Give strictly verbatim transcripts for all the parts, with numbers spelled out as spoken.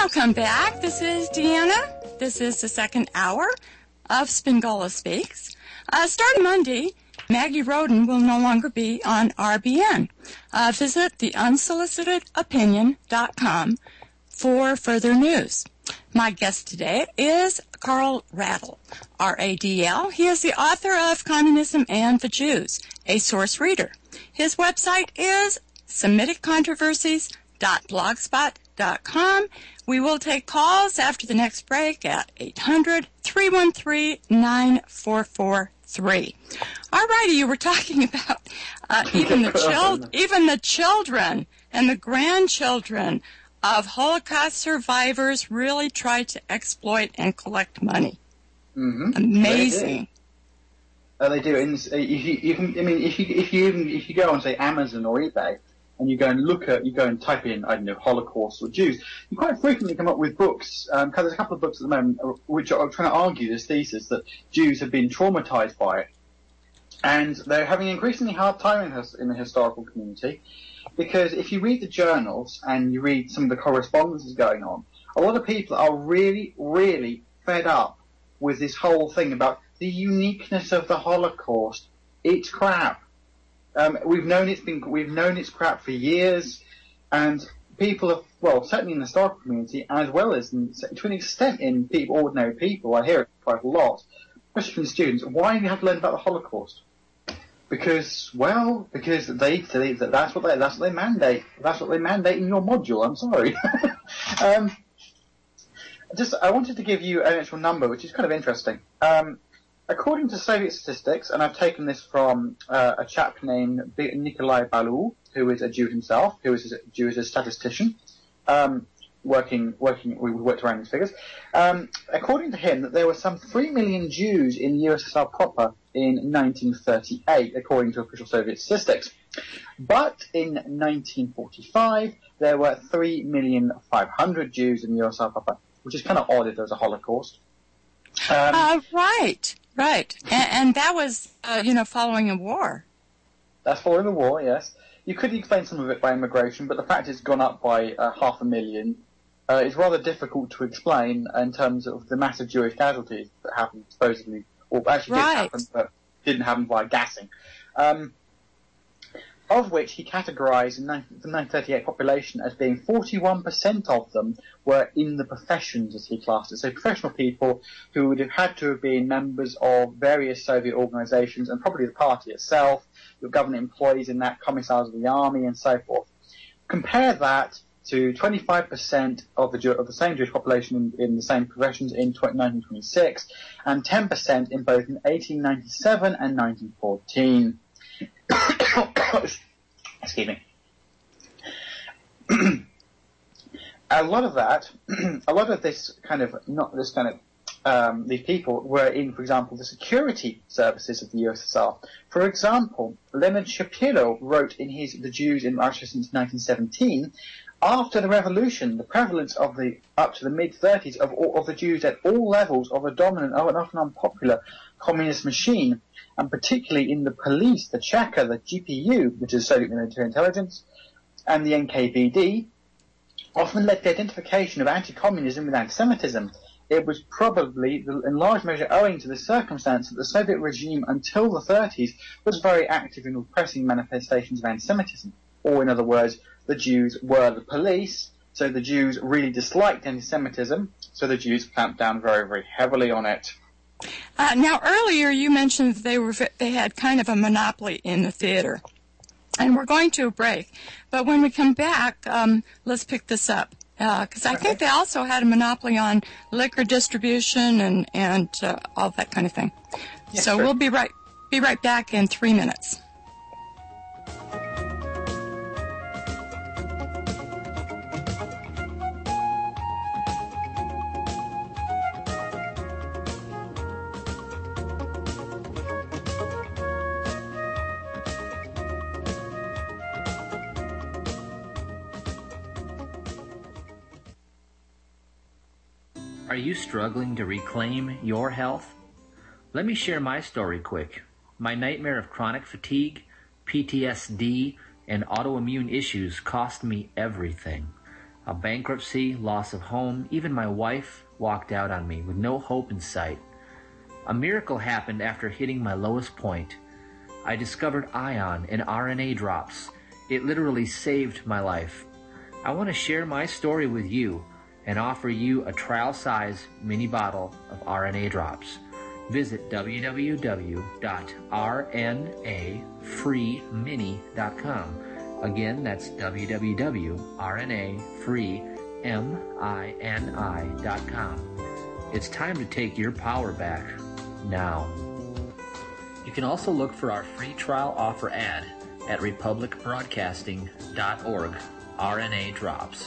Welcome back. This is Deanna. This is the second hour of Spingola Speaks. Uh, starting Monday, Maggie Roden will no longer be on R B N. Uh, visit the unsolicited opinion dot com for further news. My guest today is Karl Radl, R A D L. He is the author of Communism and the Jews, a source reader. His website is Semitic Controversies dot blogspot dot com. We will take calls after the next break at eight hundred, three one three, nine four four three. All righty, you were talking about uh, even the chil- even the children and the grandchildren of Holocaust survivors really try to exploit and collect money. Mm-hmm. Amazing. They do. Uh, they do. And uh, you, you can, I mean, if you if you even if you go on say Amazon or eBay, and you go and look at, you go and type in, I don't know, Holocaust or Jews, you quite frequently come up with books, um, cause there's a couple of books at the moment which are trying to argue this thesis that Jews have been traumatized by it. And they're having an increasingly hard time in, in the historical community, because if you read the journals and you read some of the correspondences going on, a lot of people are really, really fed up with this whole thing about the uniqueness of the Holocaust. It's crap. Um, we've known it's been, we've known it's crap for years, and people have, well, certainly in the historical community, as well as in, to an extent in people, ordinary people, I hear it quite a lot, especially from students. Why do you have to learn about the Holocaust? Because, well, because they, they that's what they, that's what they mandate. That's what they mandate in your module. I'm sorry. um, just, I wanted to give you an actual number, which is kind of interesting. Um, According to Soviet statistics, and I've taken this from uh, a chap named Nikolai Balou, who is a Jew himself, who is a Jew as a statistician, um, working, working, we worked around these figures. Um, according to him, that there were some three million Jews in the U S S R proper in nineteen thirty-eight, according to official Soviet statistics. But in nineteen forty-five, there were three million five hundred Jews in the U S S R proper, which is kind of odd if there's a Holocaust. Um, uh, right. Right, and, and that was, uh, you know, following a war. That's following the war, yes. You could explain some of it by immigration, but the fact it's gone up by uh, half a million uh, is rather difficult to explain in terms of the massive Jewish casualties that happened supposedly, or actually right. did happen, but didn't happen by gassing. Um, of which he categorized the nineteen thirty-eight population as being forty-one percent of them were in the professions, as he classed it. So professional people who would have had to have been members of various Soviet organizations and probably the party itself, your government employees in that, commissars of the army and so forth. Compare that to twenty-five percent of the, of the same Jewish population in, in the same professions in nineteen twenty-six and ten percent in both in eighteen ninety-seven and nineteen fourteen. Excuse me. A lot of that, a lot of this kind of, not this kind of, um, these people were in, for example, the security services of the U S S R. For example, Leonard Shapiro wrote in his The Jews in Russia since nineteen seventeen, after the revolution, the prevalence of the, up to the mid-thirties of all, of the Jews at all levels of a dominant and often unpopular communist machine, and particularly in the police, the Cheka, the G P U, which is Soviet military intelligence, and the N K V D, often led to the identification of anti-communism with anti-Semitism. It was probably, in large measure, owing to the circumstance that the Soviet regime until the thirties was very active in repressing manifestations of anti-Semitism. Or, in other words, the Jews were the police, so the Jews really disliked anti-Semitism, so the Jews clamped down very, very heavily on it. Uh, now, earlier you mentioned that they were they had kind of a monopoly in the theater, and we're going to a break. But when we come back, um, let's pick this up, because uh, I okay. think they also had a monopoly on liquor distribution and and uh, all that kind of thing. Yes, so sure. we'll be right be right back in three minutes. Are you struggling to reclaim your health? Let me share my story quick. My nightmare of chronic fatigue, P T S D, and autoimmune issues cost me everything. A bankruptcy, loss of home, even my wife walked out on me with no hope in sight. A miracle happened after hitting my lowest point. I discovered ion and R N A drops. It literally saved my life. I want to share my story with you and offer you a trial-size mini bottle of R N A drops. Visit w w w dot r n a free mini dot com. Again, that's w w w dot r n a free mini dot com. It's time to take your power back now. You can also look for our free trial offer ad at republic broadcasting dot org. R N A drops.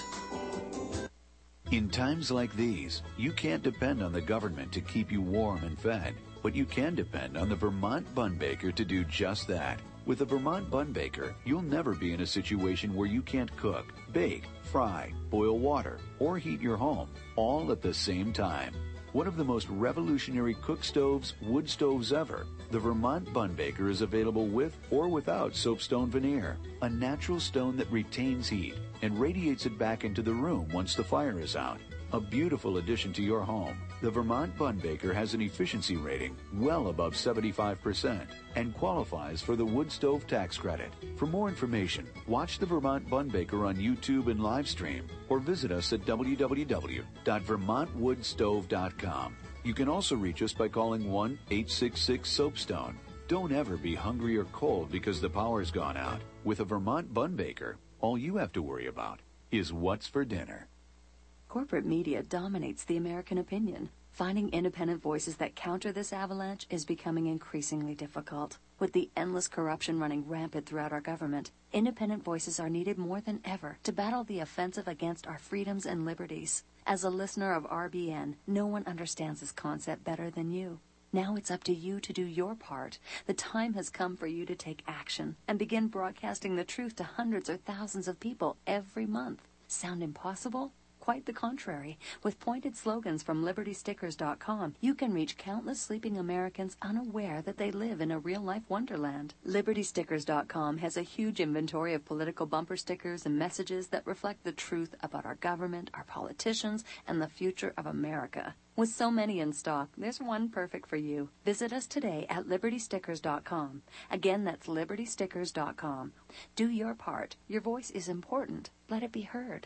In times like these, you can't depend on the government to keep you warm and fed, but you can depend on the Vermont Bun Baker to do just that. With the Vermont Bun Baker, you'll never be in a situation where you can't cook, bake, fry, boil water, or heat your home, all at the same time. One of the most revolutionary cook stoves, wood stoves ever, the Vermont Bun Baker is available with or without soapstone veneer, a natural stone that retains heat and radiates it back into the room once the fire is out. A beautiful addition to your home, the Vermont Bun Baker has an efficiency rating well above seventy-five percent and qualifies for the wood stove tax credit. For more information, watch the Vermont Bun Baker on YouTube and live stream or visit us at w w w dot vermont wood stove dot com. You can also reach us by calling one eight six six soapstone. Don't ever be hungry or cold because the power's gone out. With a Vermont Bun Baker, all you have to worry about is what's for dinner. Corporate media dominates the American opinion. Finding independent voices that counter this avalanche is becoming increasingly difficult. With the endless corruption running rampant throughout our government, independent voices are needed more than ever to battle the offensive against our freedoms and liberties. As a listener of R B N, no one understands this concept better than you. Now it's up to you to do your part. The time has come for you to take action and begin broadcasting the truth to hundreds or thousands of people every month. Sound impossible? Quite the contrary. With pointed slogans from liberty stickers dot com, you can reach countless sleeping Americans unaware that they live in a real-life wonderland. liberty stickers dot com has a huge inventory of political bumper stickers and messages that reflect the truth about our government, our politicians, and the future of America. With so many in stock, there's one perfect for you. Visit us today at liberty stickers dot com. Again, that's liberty stickers dot com. Do your part. Your voice is important. Let it be heard.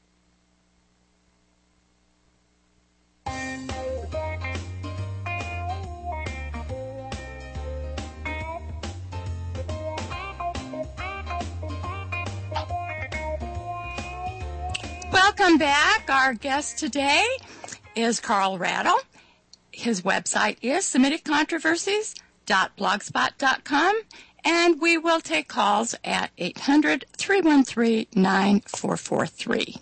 Welcome back. Our guest today is Carl Rattle. His website is semitic controversies dot blogspot dot com, and we will take calls at eight hundred, three one three, nine four four three.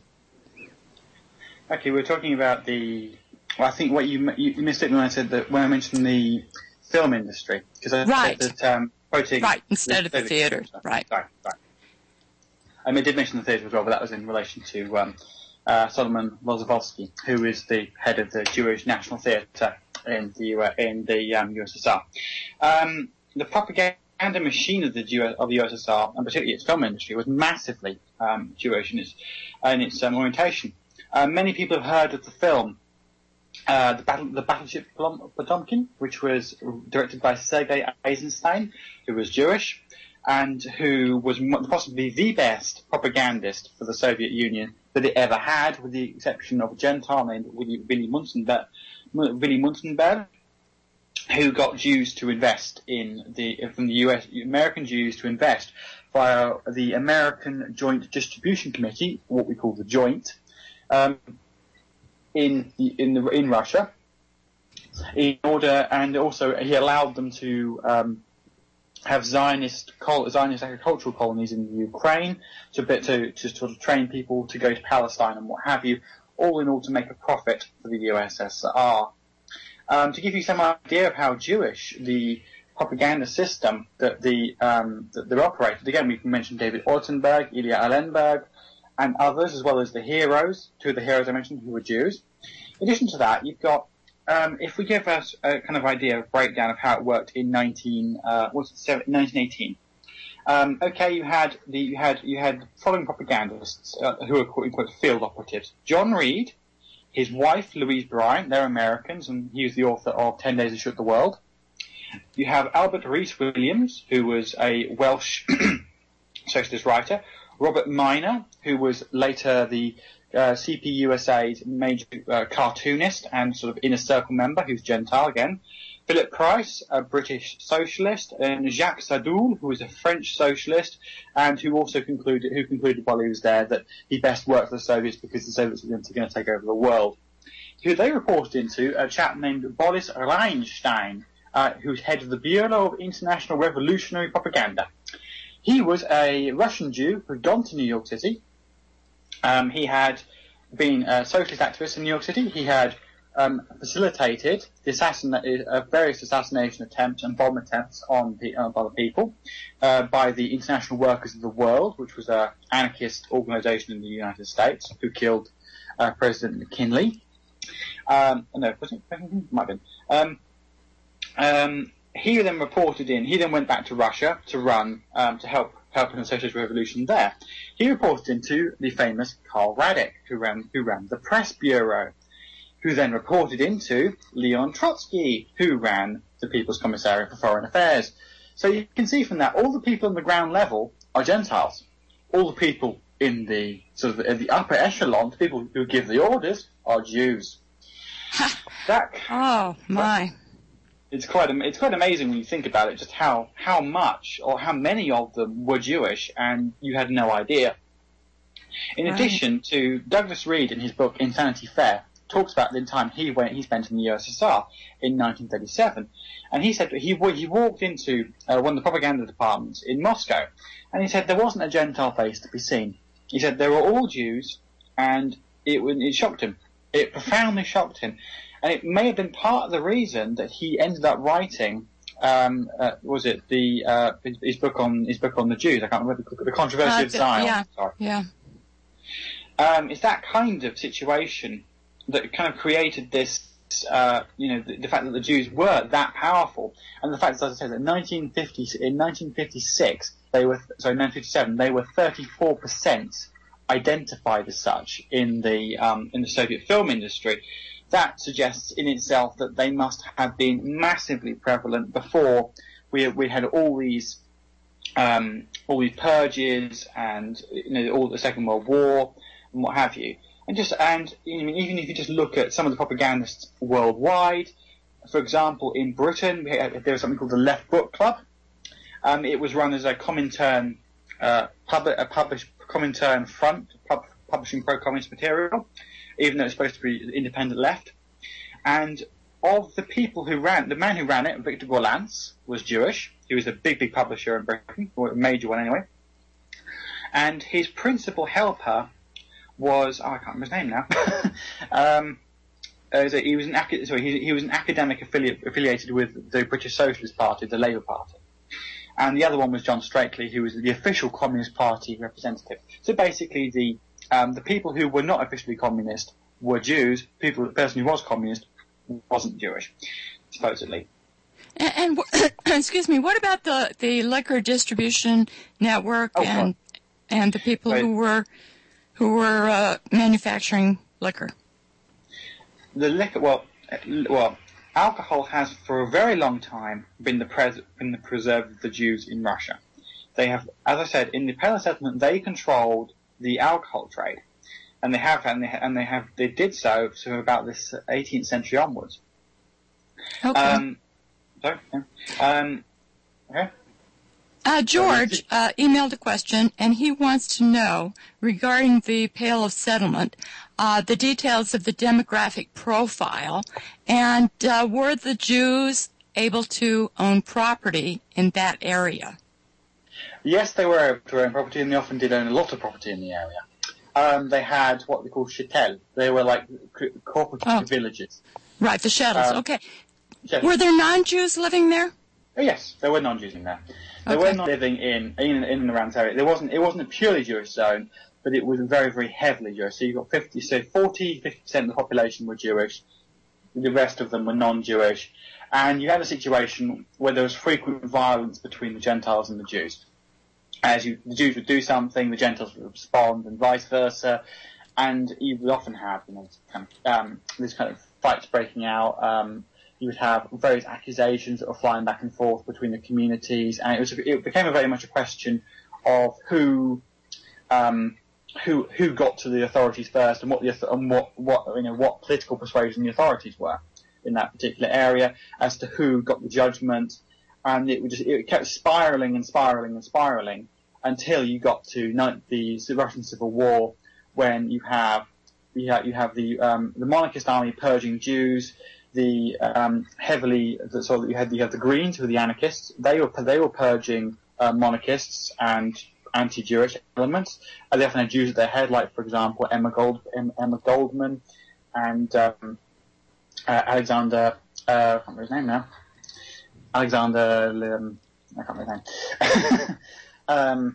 Okay, we're talking about the. Well, I think what you you missed it when I said that when I mentioned the film industry, because I right. said that um, quoting right instead of the theater, right? Right, right. I mean, I did mention the theatre as well, but that was in relation to um, uh, Solomon Lozovolsky, who is the head of the Jewish National Theatre in the U S, in the um, U S S R. Um, the propaganda machine of the Jew, of the U S S R, and particularly its film industry, was massively um, Jewish in its in its um, orientation. Uh, many people have heard of the film uh, the battle the Battleship Potemkin, which was directed by Sergei Eisenstein, who was Jewish, and who was possibly the best propagandist for the Soviet Union that it ever had, with the exception of a Gentile named Willy, Willy Munzenberg, Willy Munzenberg, who got Jews to invest in the, from the U S, American Jews to invest via the American Joint Distribution Committee, what we call the Joint, um, in the, in the, in Russia, in order, and also he allowed them to, um, have Zionist Zionist agricultural colonies in Ukraine to, to to sort of train people to go to Palestine and what have you, all in all to make a profit for the U S S R. Um, to give you some idea of how Jewish the propaganda system that the um, that they're operated, again we can mention David Ortenberg, Ilya Allenberg, and others, as well as the heroes, two of the heroes I mentioned who were Jews. In addition to that, you've got Um, if we give us a kind of idea of breakdown of how it worked in nineteen, uh, what's it, nineteen eighteen, Um, okay, you had the you had you had following propagandists uh, who are quote unquote field operatives: John Reed, his wife Louise Bryant. They're Americans, and he was the author of Ten Days to Shoot the World. You have Albert Rhys Williams, who was a Welsh socialist writer. Robert Minor, who was later the uh, C P U S A's major uh, cartoonist and sort of inner circle member, who's Gentile again. Philip Price, a British socialist, and Jacques Sadoul, who was a French socialist, and who also concluded, who concluded while he was there that he best worked for the Soviets because the Soviets were going to take over the world. Who they reported into a chap named Boris Reinstein, uh, who's head of the Bureau of International Revolutionary Propaganda. He was a Russian Jew who'd gone to New York City. Um, he had been a socialist activist in New York City. He had Um, facilitated the assassin- uh, various assassination attempts and bomb attempts on the, uh, other people uh, by the International Workers of the World, which was an anarchist organization in the United States who killed uh, President McKinley. Um, no, President McKinley? Might have been. Um, um, he then reported in, he then went back to Russia to run, um, to help help in the Socialist Revolution there. He reported into the famous Karl Radek, who ran, who ran the Press Bureau, who then reported into Leon Trotsky, who ran the People's Commissariat for Foreign Affairs. So you can see from that, all the people on the ground level are Gentiles. All the people in the sort of the upper echelon, the people who give the orders, are Jews. that, oh my! It's quite it's quite amazing when you think about it, just how how much or how many of them were Jewish, and you had no idea. In right. addition to Douglas Reed in his book Insanity Fair, talks about the time he went, he spent in the U S S R in nineteen thirty-seven, and he said that he he walked into uh, one of the propaganda departments in Moscow, and he said there wasn't a Gentile face to be seen. He said they were all Jews, and it it shocked him. It profoundly shocked him, and it may have been part of the reason that he ended up writing. Um, uh, was it the uh, his, his book on his book on the Jews? I can't remember the, the controversy uh, of Zion. Yeah, Sorry. yeah. Um, it's that kind of situation that kind of created this, uh, you know, the, the fact that the Jews were that powerful, and the fact, as I said, that nineteen fifty, in nineteen fifty-six, they were, sorry, nineteen fifty-seven, they were thirty-four percent identified as such in the um, in the Soviet film industry. That suggests in itself that they must have been massively prevalent before we we had all these um, all these purges and you know all the Second World War and what have you. And just and I mean, even if you just look at some of the propagandists worldwide, for example, in Britain we had, there was something called the Left Book Club. Um, it was run as a Comintern uh, pub, a publish, Comintern front, pub, publishing pro-communist material, even though it's supposed to be independent left. And of the people who ran, the man who ran it, Victor Gollancz, was Jewish. He was a big, big publisher in Britain, or a major one anyway. And his principal helper was, oh, I can't remember his name now. um, uh, so he was an sorry, he, he was an academic affiliate, affiliated with the British Socialist Party, the Labour Party. And the other one was John Strackley, who was the official Communist Party representative. So basically, the um, the people who were not officially communist were Jews. People, the person who was communist wasn't Jewish, supposedly. And, and excuse me, what about the the liquor distribution network oh, and God. and the people right. who were who were uh, manufacturing liquor? The liquor, well, well, alcohol has for a very long time been the pres- been the preserve of the Jews in Russia. They have, as I said, in the Pale settlement, they controlled the alcohol trade, and they have, and they, and they have, they did so to about this eighteenth century onwards. Okay. Um, sorry. Yeah. Um, okay. Uh, George uh, emailed a question, and he wants to know, regarding the Pale of Settlement, uh, the details of the demographic profile, and uh, were the Jews able to own property in that area? Yes, they were able to own property, and they often did own a lot of property in the area. Um, they had what they call shtetl. They were like cooperative oh. villages. Right, the shuttles. Um, okay. Shuttles. Were there non-Jews living there? Oh, yes, there were non-Jews in there. They okay. were not living in, in in and around the area. There wasn't it wasn't a purely Jewish zone, but it was very very heavily Jewish. So you got fifty, so forty, fifty percent of the population were Jewish. The rest of them were non-Jewish, and you had a situation where there was frequent violence between the Gentiles and the Jews. as you, the Jews would do something, the Gentiles would respond, and vice versa. And you would often have, you know, kind of, um, this kind of fights breaking out. Um, you would have various accusations that were flying back and forth between the communities, and it was it became a very much a question of who um, who who got to the authorities first, and what the and what what you know what political persuasion the authorities were in that particular area as to who got the judgment, and it would just it kept spiraling and spiraling and spiraling until you got to the Russian Civil War, when you have you have, you have the um, the monarchist army purging Jews. The um, heavily so you had you have the Greens, who were the anarchists. They were they were purging uh, monarchists and anti-Jewish elements. And they often had Jews at their head, like for example Emma Gold Emma Goldman and um, uh, Alexander. Uh, I can't remember his name now. Alexander. Um, I can't remember his name. um,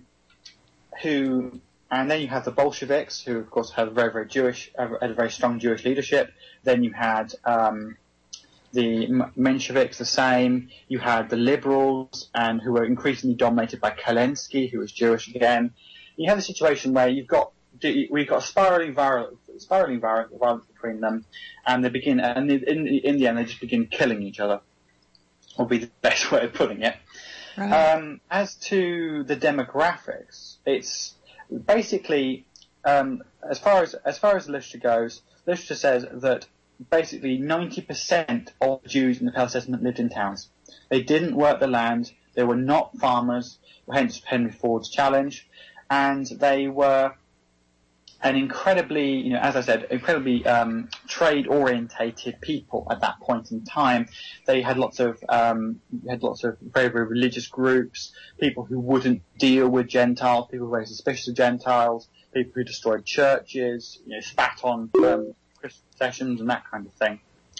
who and then you have the Bolsheviks, who of course had a very very Jewish had a very strong Jewish leadership. Then you had um, the Mensheviks, the same. You had the liberals, and who were increasingly dominated by Kerensky, who was Jewish again. You have a situation where you've got we've got spiraling violence, spiraling violence between them, and they begin, and in the, in the end, they just begin killing each other. Would be the best way of putting it. Right. Um, as to the demographics, it's basically um, as far as as far as the literature goes. Literature says that basically ninety percent of Jews in the Pale Settlement lived in towns. They didn't work the land. They were not farmers, hence Henry Ford's challenge. And they were an incredibly, you know, as I said, incredibly um, trade-orientated people at that point in time. They had lots of um, had lots of very, very religious groups, people who wouldn't deal with Gentiles, people who were very suspicious of Gentiles, people who destroyed churches, you know, spat on um, Christian processions and that kind of thing.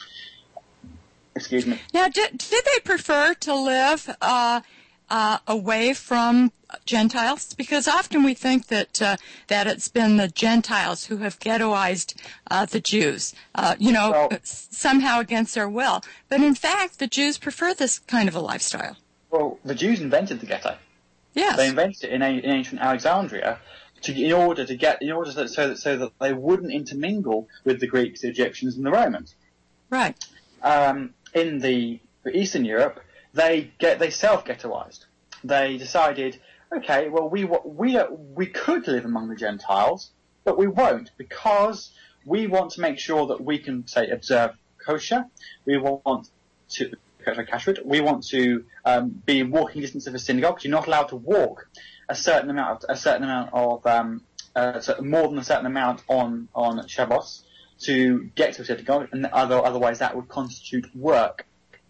Excuse me. Now, did, did they prefer to live uh, uh, away from Gentiles? Because often we think that uh, that it's been the Gentiles who have ghettoized uh, the Jews, uh, you know, well, somehow against their will. But in fact, the Jews prefer this kind of a lifestyle. Well, the Jews invented the ghetto. Yes. They invented it in, a, in ancient Alexandria. To, in order to get, in order that, so that so that they wouldn't intermingle with the Greeks, the Egyptians, and the Romans. Right. Um, in the for Eastern Europe, they get they self-ghettoized. They decided, okay, well we we we could live among the Gentiles, but we won't, because we want to make sure that we can say observe kosher. We want to kashrut. We want to um, be in walking distance of a synagogue. You're not allowed to walk a certain amount, of, a certain amount of, um, uh, so more than a certain amount on on Shabbos to get to a synagogue, and other, otherwise that would constitute work.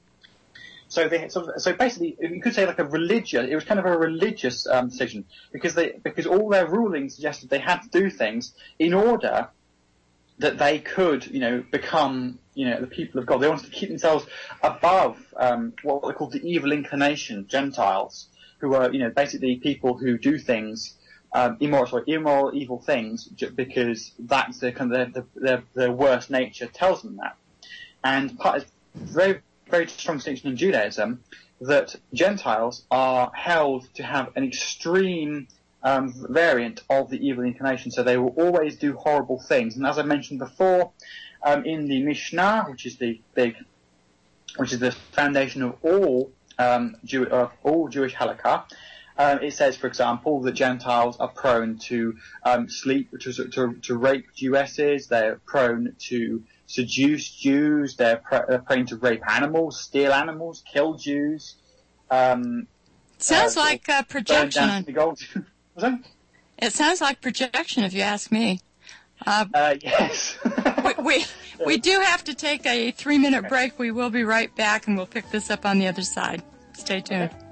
So they sort of, so basically, you could say like a religious. It was kind of a religious um, decision because they because all their rulings suggested they had to do things in order that they could, you know, become, you know, the people of God. They wanted to keep themselves above um, what they called the evil inclination, Gentiles, who are, you know, basically people who do things, um, immoral, sorry, immoral, evil things, because that's their kind of their, their, their worst nature tells them that. And part of very, very strong distinction in Judaism that Gentiles are held to have an extreme um, variant of the evil inclination, so they will always do horrible things. And as I mentioned before, um, in the Mishnah, which is the big, which is the foundation of all um, Jew, of all Jewish halakha, um, it says, for example, that Gentiles are prone to um, sleep, to, to, to rape Jewesses. They're prone to seduce Jews. They're, pr- they're prone to rape animals, steal animals, kill Jews. Um, Sounds uh, like uh, projection. It sounds like projection, if you ask me. Uh, uh, yes. we, we we do have to take a three-minute break. We will be right back, and we'll pick this up on the other side. Stay tuned. Okay.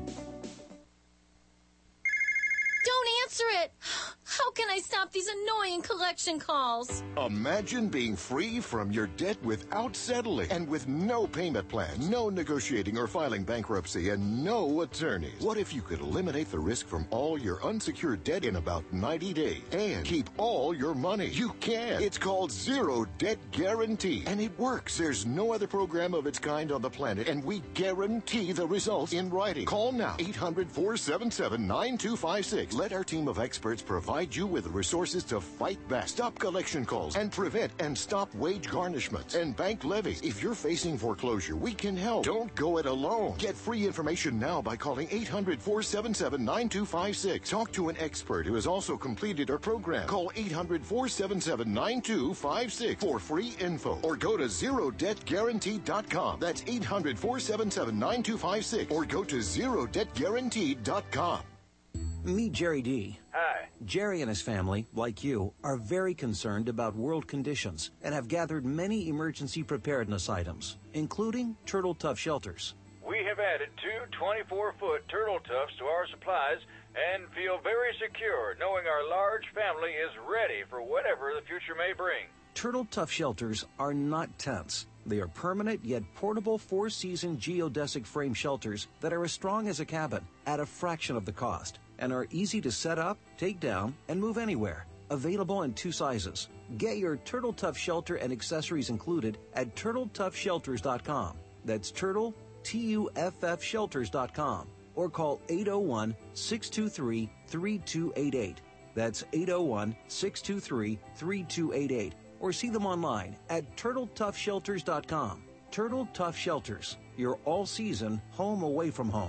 How can I stop these annoying annoying collection calls. Imagine being free from your debt without settling and with no payment plan, no negotiating or filing bankruptcy, and no attorneys. What if you could eliminate the risk from all your unsecured debt in about ninety days and keep all your money? You can. It's called Zero Debt Guarantee, and it works. There's no other program of its kind on the planet, and we guarantee the results in writing. Call now, eight hundred, four seven seven, nine two five six. Let our team of experts provide you with the resources to fight back, stop collection calls, and prevent and stop wage garnishments and bank levies. If you're facing foreclosure, we can help. Don't go it alone. Get free information now by calling eight hundred, four seven seven, nine two five six. Talk to an expert who has also completed our program. Call eight hundred, four seven seven, nine two five six for free info, or go to zero debt guarantee dot com. That's eight hundred, four seven seven, nine two five six, or go to zero debt guarantee dot com. Meet Jerry D. Hi. Jerry and his family, like you, are very concerned about world conditions and have gathered many emergency preparedness items, including Turtle Tough shelters. We have added two twenty-four foot Turtle Toughs to our supplies and feel very secure knowing our large family is ready for whatever the future may bring. Turtle Tough shelters are not tents. They are permanent yet portable four-season geodesic frame shelters that are as strong as a cabin at a fraction of the cost and are easy to set up, take down, and move anywhere. Available in two sizes. Get your Turtle Tough shelter and accessories included at turtle tough shelters dot com. That's Turtle, T U F F shelters dot com. Or call eight oh one, six two three, three two eight eight. That's eight oh one, six two three, three two eight eight. Or see them online at turtle tough shelters dot com. Turtle Tough Shelters, your all-season home away from home.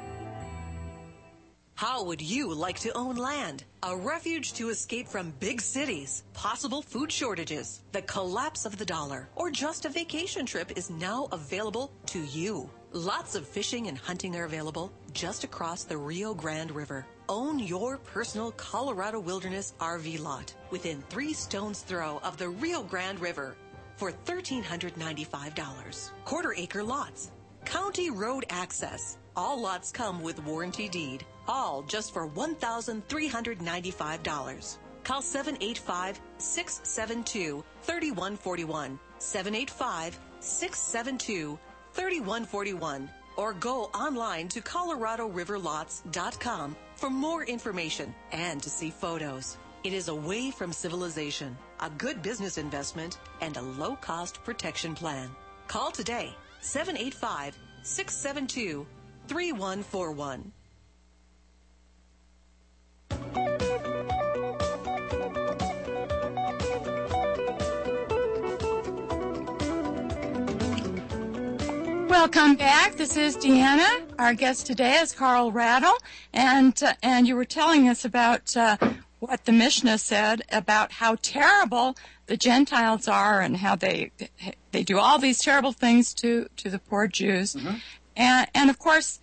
How would you like to own land? A refuge to escape from big cities, possible food shortages, the collapse of the dollar, or just a vacation trip is now available to you. Lots of fishing and hunting are available just across the Rio Grande River. Own your personal Colorado Wilderness R V lot within three stones throw of the Rio Grande River for one thousand three hundred ninety-five dollars. Quarter acre lots, county road access. All lots come with warranty deed. All just for one thousand three hundred ninety-five dollars. Call seven eight five, six seven two, three one four one, seven eight five, six seven two, three one four one, or go online to colorado river lots dot com for more information and to see photos. It is away from civilization, a good business investment, and a low-cost protection plan. Call today, seven eight five, six seven two, three one four one. Welcome back. This is Deanna. Our guest today is Carl Rattle, and uh, and you were telling us about uh, what the Mishnah said about how terrible the Gentiles are and how they they do all these terrible things to, to the poor Jews, mm-hmm. and and of course,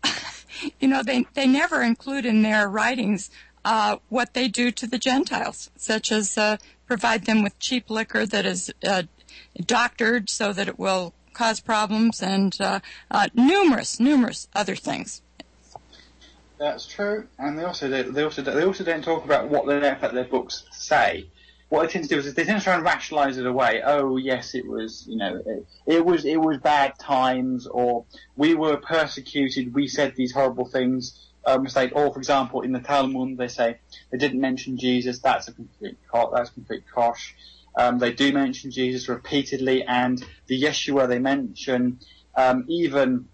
you know they they never include in their writings uh, what they do to the Gentiles, such as uh, provide them with cheap liquor that is uh, doctored so that it will cause problems, and uh, uh, numerous, numerous other things. That's true, and they also they also they also don't talk about what they in fact their books say. What they tend to do is they tend to try and rationalise it away. Oh yes, it was you know it, it was it was bad times, or we were persecuted. We said these horrible things. Um, say, or for example, in the Talmud they say they didn't mention Jesus. That's a complete that's a complete kosh. Um, they do mention Jesus repeatedly, and the Yeshua they mention, um, even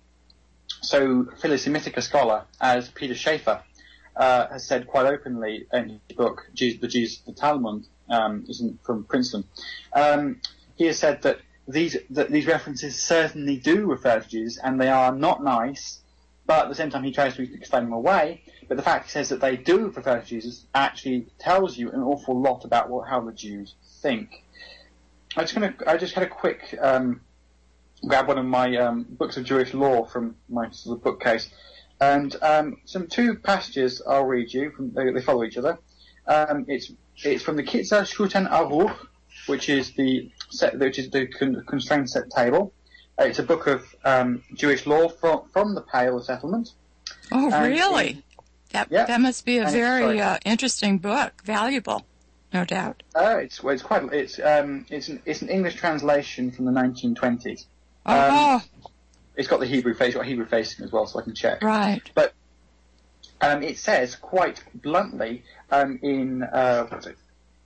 so, Philo-Semitic scholar as Peter Schaefer uh, has said quite openly in his book, Jesus, the Jesus, the Talmud, um, isn't from Princeton. Um, he has said that these that these references certainly do refer to Jesus, and they are not nice. But at the same time, he tries to explain them away. But the fact he says that they do refer to Jesus actually tells you an awful lot about what, how the Jews think. I just gonna, I just had a quick um, grab one of my um, books of Jewish law from my sort of bookcase, and um, some two passages I'll read you. From, they, they follow each other. Um, it's it's from the Kitzur Shulchan Aruch, which is the set, which is the con- constrained set table. Uh, it's a book of um, Jewish law from from the Pale Settlement. Oh, and really? It, that yeah, that must be a very uh, interesting book, valuable. no doubt. Oh, it's well, it's quite it's um it's an it's an English translation from the nineteen twenties. Oh, um, it's got the Hebrew face, it's got Hebrew facing as well, so I can check. right. But um, it says quite bluntly um, in uh, what is it?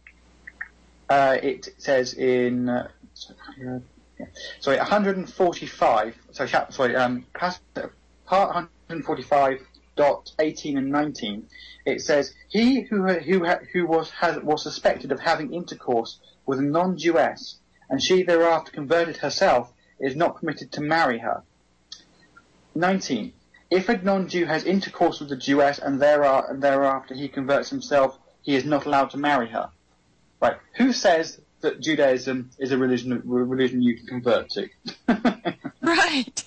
Uh, it says in uh, sorry, yeah, sorry one forty-five. Sorry, chap, sorry, um, part one forty-five dot eighteen and nineteen. It says he who who who was has, was suspected of having intercourse with a non-Jewess, and she thereafter converted herself, is not permitted to marry her. nineteen. If a non-Jew has intercourse with a Jewess and thereafter, and thereafter he converts himself, he is not allowed to marry her. Right. Who says that Judaism is a religion, a religion you can convert to? Right.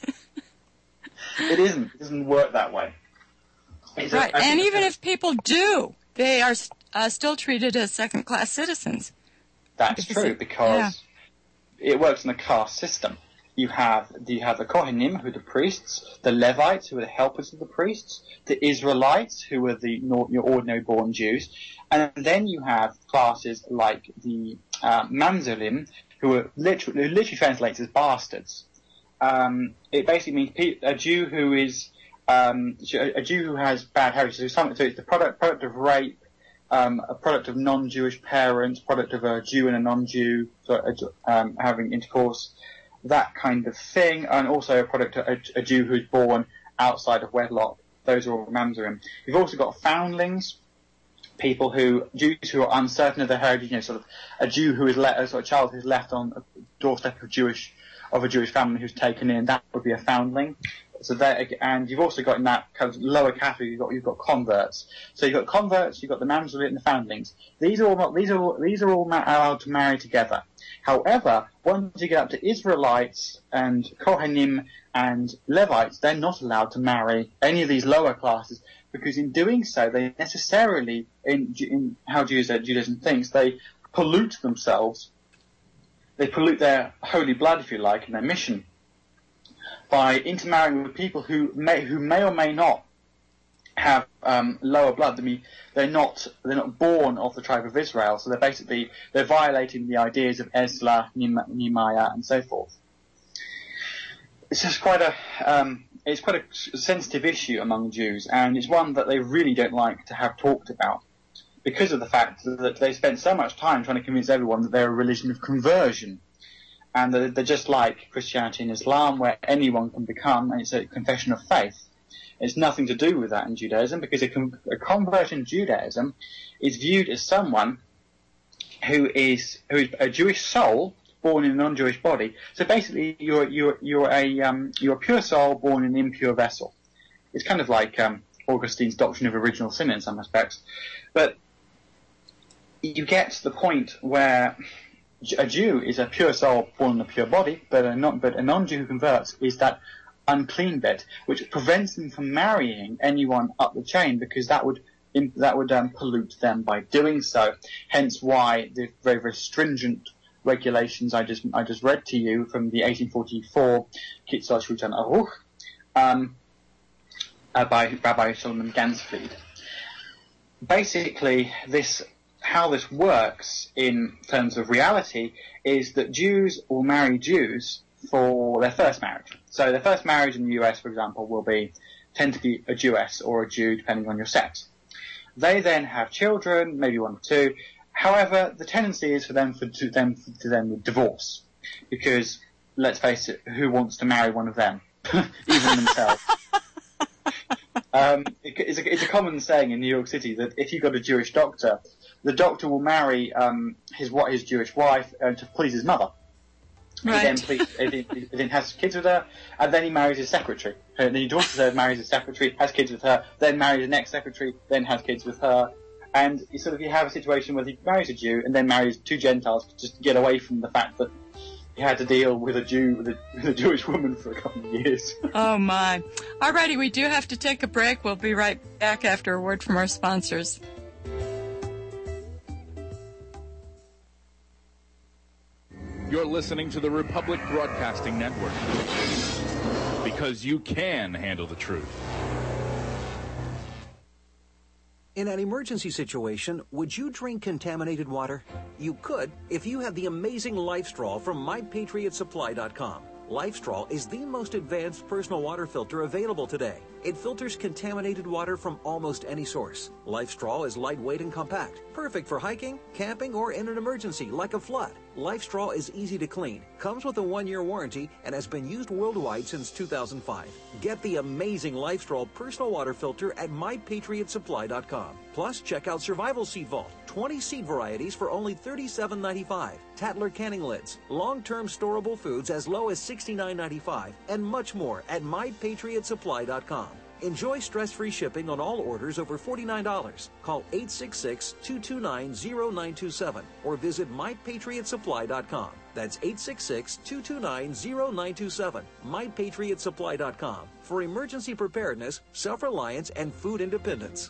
It isn't. It doesn't work that way. It's Right. a, And even if people do, they are uh, still treated as second-class citizens. That's Because true it- because it works in a caste system. You have you have the Kohanim, who are the priests, the Levites, who are the helpers of the priests, the Israelites, who are the nor- your ordinary born Jews, and then you have classes like the uh, Mamzerim, who are literally, who literally translates as bastards. Um, it basically means pe- a Jew who is um, a Jew who has bad heritage. So, some, so it's the product product of rape, um, a product of non-Jewish parents, product of a Jew and a non-Jew so, um, having intercourse. That kind of thing, and also a product of a, a Jew who's born outside of wedlock. Those are all mamzerim. You've also got foundlings, people who, Jews who are uncertain of their heritage, you know, sort of a Jew who is let, a sort of child who's left on a doorstep of Jewish, of a Jewish family who's taken in, that would be a foundling. So there, and you've also got in that kind of lower category, you've got, you've got converts. So you've got converts, you've got the mamzerim and the foundlings. These are all, these are all, these are all allowed to marry together. However, once you get up to Israelites and Kohanim and Levites, they're not allowed to marry any of these lower classes, because in doing so, they necessarily, in, in how Judaism thinks, they pollute themselves. They pollute their holy blood, if you like, and their mission by intermarrying with people who may, who may or may not have um, lower blood. I mean, they're not they're not born of the tribe of Israel, so they're basically they're violating the ideas of Ezra, Nehemiah, and so forth. It's just quite a um, it's quite a sensitive issue among Jews, and it's one that they really don't like to have talked about because of the fact that they spent so much time trying to convince everyone that they're a religion of conversion, and that they're just like Christianity and Islam, where anyone can become, and it's a confession of faith. It's nothing to do with that in Judaism, because a, con- a convert in Judaism is viewed as someone who is who is a Jewish soul born in a non-Jewish body. So basically, you're you're you're a um, you're a pure soul born in an impure vessel. It's kind of like um, Augustine's doctrine of original sin in some aspects, but you get to the point where a Jew is a pure soul born in a pure body, but a non but a non-Jew who converts is that unclean bit, which prevents them from marrying anyone up the chain, because that would that would um, pollute them by doing so. Hence, why the very very stringent regulations I just I just read to you from the eighteen forty-four Kitzur Shulchan Aruch um, uh, by Rabbi Solomon Gansfried. Basically, this how this works in terms of reality is that Jews will marry Jews for their first marriage. So their first marriage in the U S, for example, will be tend to be a Jewess or a Jew, depending on your sex. They then have children, maybe one or two. However, the tendency is for them for, to them to then divorce, because let's face it, who wants to marry one of them, even themselves? um, it, it's, a, it's a common saying in New York City that if you've got a Jewish doctor, the doctor will marry um, his what his Jewish wife uh, to please his mother. Right. He then, please, he, then, he then has kids with her, and then he marries his secretary. And then he divorces her, marries his secretary, has kids with her, then marries the next secretary, then has kids with her. And you sort of you have a situation where he marries a Jew and then marries two Gentiles just to get away from the fact that he had to deal with a Jew, with a, with a Jewish woman for a couple of years. Oh, my. Alrighty, we do have to take a break. We'll be right back after a word from our sponsors. You're listening to the Republic Broadcasting Network, because you can handle the truth. In an emergency situation, would you drink contaminated water? You could if you had the amazing LifeStraw from my patriot supply dot com. LifeStraw is the most advanced personal water filter available today. It filters contaminated water from almost any source. LifeStraw is lightweight and compact, perfect for hiking, camping, or in an emergency like a flood. LifeStraw is easy to clean, comes with a one-year warranty, and has been used worldwide since two thousand five. Get the amazing LifeStraw personal water filter at my patriot supply dot com. Plus, check out Survival Seed Vault, twenty seed varieties for only thirty-seven ninety-five, Tatler canning lids, long-term storable foods as low as sixty-nine ninety-five, and much more at my patriot supply dot com. Enjoy stress-free shipping on all orders over forty-nine dollars. Call eight six six, two two nine, zero nine two seven or visit my patriot supply dot com. That's eight six six, two two nine, zero nine two seven, my patriot supply dot com for emergency preparedness, self-reliance, and food independence.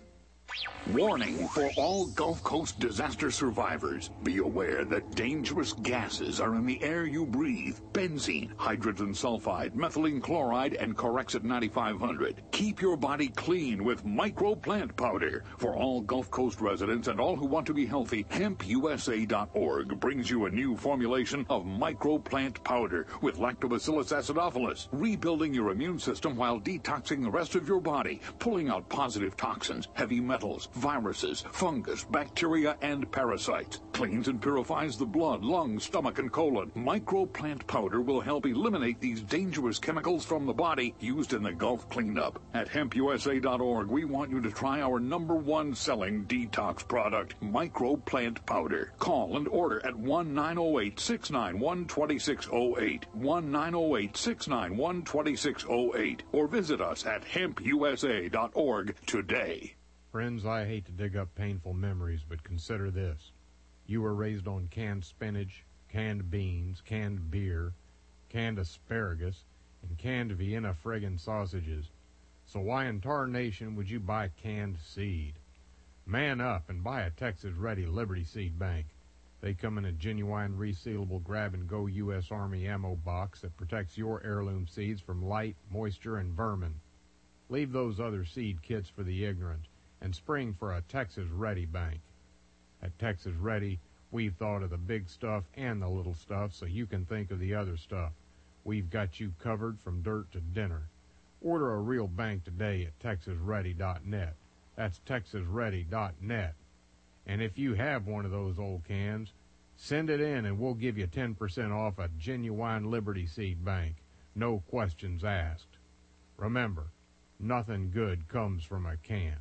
Warning for all Gulf Coast disaster survivors. Be aware that dangerous gases are in the air you breathe. Benzene, hydrogen sulfide, methylene chloride, and Corexit ninety-five hundred. Keep your body clean with Micro Plant Powder. For all Gulf Coast residents and all who want to be healthy, hemp U S A dot org brings you a new formulation of Micro Plant Powder with Lactobacillus acidophilus, rebuilding your immune system while detoxing the rest of your body, pulling out positive toxins, heavy metals, viruses, fungus, bacteria, and parasites. Cleans and purifies the blood, lungs, stomach, and colon. Micro Plant Powder will help eliminate these dangerous chemicals from the body used in the Gulf cleanup. At hemp U S A dot org, we want you to try our number one selling detox product, Micro Plant Powder. Call and order at one nine zero eight, six nine one, two six zero eight, one nine zero eight, six nine one, two six zero eight, or visit us at hemp U S A dot org today. Friends, I hate to dig up painful memories, but consider this. You were raised on canned spinach, canned beans, canned beer, canned asparagus, and canned Vienna friggin' sausages. So why in tarnation would you buy canned seed? Man up and buy a Texas-ready Liberty Seed Bank. They come in a genuine resealable grab-and-go U S Army ammo box that protects your heirloom seeds from light, moisture, and vermin. Leave those other seed kits for the ignorant and spring for a Texas-ready bank. At Texas Ready, we've thought of the big stuff and the little stuff so you can think of the other stuff. We've got you covered from dirt to dinner. Order a real bank today at texas ready dot net. That's texas ready dot net. And if you have one of those old cans, send it in and we'll give you ten percent off a genuine Liberty Seed Bank. No questions asked. Remember, nothing good comes from a can.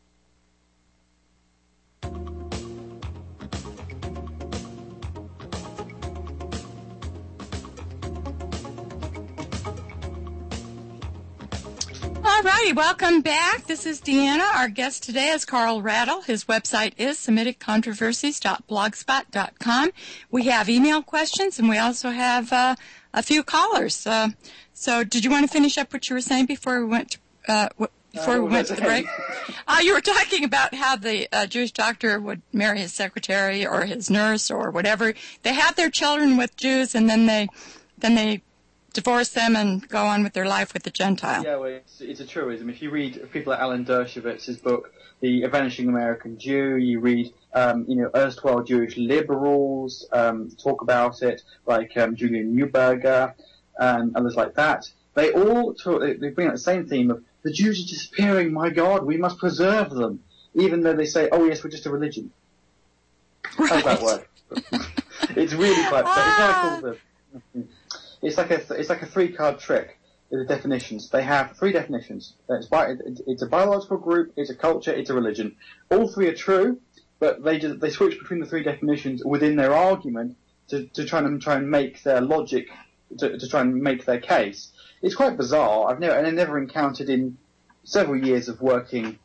All righty, welcome back. This is Deanna. Our guest today is Carl Rattle. His website is semitic controversies dot blogspot dot com. We have email questions, and we also have uh, a few callers. Uh, so did you want to finish up what you were saying before we went to, uh, w- before uh, we went to the break? Uh, you were talking about how the uh, Jewish doctor would marry his secretary or his nurse or whatever. They have their children with Jews, and then they then they divorce them and go on with their life with the Gentile. Yeah, well, it's, it's a truism. If you read people like Alan Dershowitz's book, The Vanishing American Jew, you read, um, you know, erstwhile Jewish liberals um, talk about it, like um, Julian Neuberger and others like that. They all talk, they bring up the same theme of the Jews are disappearing. My God, we must preserve them, even though they say, "Oh yes, we're just a religion." Right. How does that work? It's really quite. Ah. It's like all the. It's like a it's like a three card trick with the definitions. They have three definitions. It's, bi- it's a biological group, it's a culture, it's a religion. All three are true, but they just, they switch between the three definitions within their argument to, to try and try and make their logic to, to try and make their case. It's quite bizarre. I've never and I never encountered in several years of working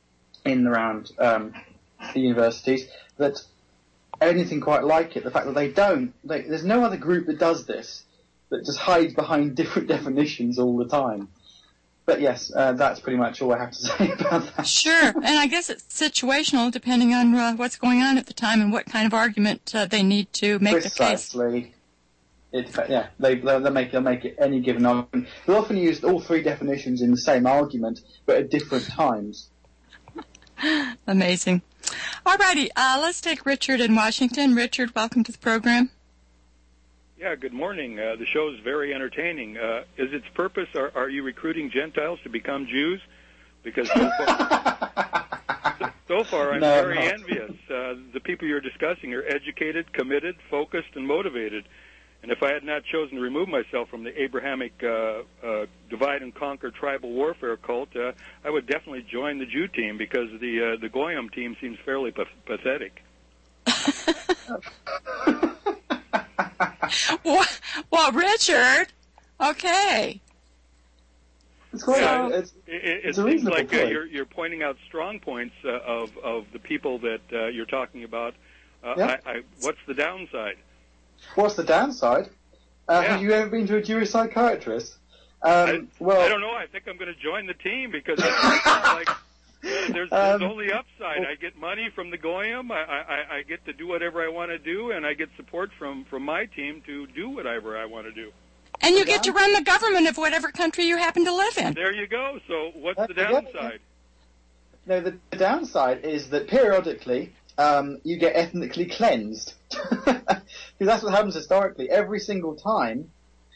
in and around um, the universities that anything quite like it. The fact that they don't. They, there's no other group that does this. That just hides behind different definitions all the time. But yes, uh, that's pretty much all I have to say about that. Sure, and I guess it's situational depending on uh, what's going on at the time and what kind of argument uh, they need to make the case. Precisely. It, yeah, they, they'll, make, they'll make it any given argument. They'll often use all three definitions in the same argument, but at different times. Amazing. All righty, uh, let's take Richard in Washington. Richard, welcome to the program. Yeah, good morning. Uh, the show is very entertaining. Uh, is its purpose, are, are you recruiting Gentiles to become Jews? Because so far, so, so far I'm no, very no. envious. Uh, the people you're discussing are educated, committed, focused, and motivated. And if I had not chosen to remove myself from the Abrahamic uh, uh, divide and conquer tribal warfare cult, uh, I would definitely join the Jew team because the uh, the Goyim team seems fairly p- pathetic. well, well, Richard, okay. It's quite Yeah, a, it's, it, it, it's it a seems reasonable like uh, point. you're you're pointing out strong points uh, of of the people that uh, you're talking about. Uh, Yeah. I, I, what's the downside? What's the downside? Uh, Yeah. Have you ever been to a Jewish psychiatrist? Um, I, well, I don't know. I think I'm going to join the team because it's like uh, there's, there's Um, only upside. I get money from the Goyim. I, I, I get to do whatever I want to do, and I get support from, from my team to do whatever I want to do. And you get to run the government of whatever country you happen to live in. There you go. So what's That's the the downside? no, the, the downside is that periodically um, you get ethnically cleansed. Because that's what happens historically. Every single time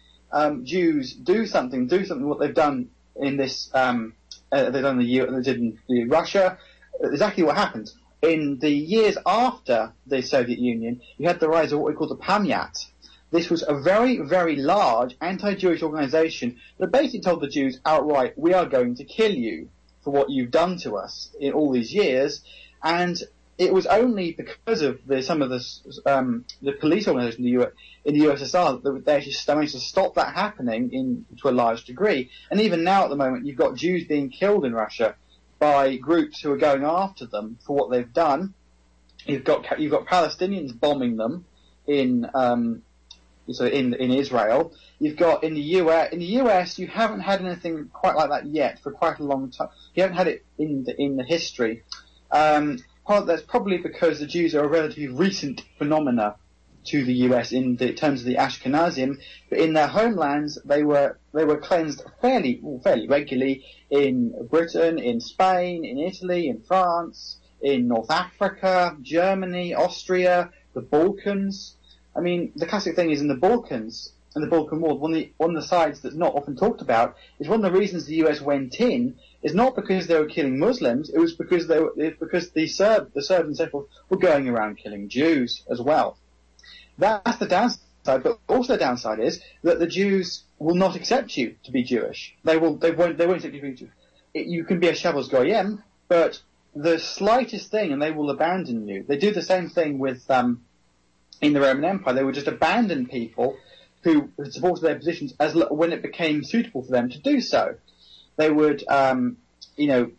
um, Jews do something, do something what they've done in this, um, uh, they've done in the U- they did in the Russia, exactly what happened. In the years after the Soviet Union, you had the rise of what we call the Pamyat. This was a very, very large anti-Jewish organization that basically told the Jews outright, we are going to kill you for what you've done to us in all these years. And it was only because of the, some of the, um, the police organization in the, U- in the U S S R that they actually managed to stop that happening in, to a large degree. And even now at the moment, you've got Jews being killed in Russia by groups who are going after them for what they've done. You've got, you've got Palestinians bombing them in, um, so in, in Israel. You've got in the U S, in the U S, you haven't had anything quite like that yet for quite a long time. You haven't had it in the, in the history. Um, Well, that's probably because the Jews are a relatively recent phenomena to the U S in the terms of the Ashkenazim, but in their homelands they were they were cleansed fairly fairly regularly in Britain, in Spain, in Italy, in France, in North Africa, Germany, Austria, the Balkans. I mean, the classic thing is in the Balkans and the Balkan War, one of the, one of the sides that's not often talked about is one of the reasons the U S went in is not because they were killing Muslims, it was because they were, it was because the Serb, the Serbs and so forth were going around killing Jews as well. That's the downside, but also the downside is that the Jews will not accept you to be Jewish. They will, they won't, they won't accept you to be Jewish. It, you can be a Shabbos Goyim, but the slightest thing and they will abandon you. They do the same thing with, um, in the Roman Empire. They would just abandon people who supported their positions as when it became suitable for them to do so. They would, um, you know,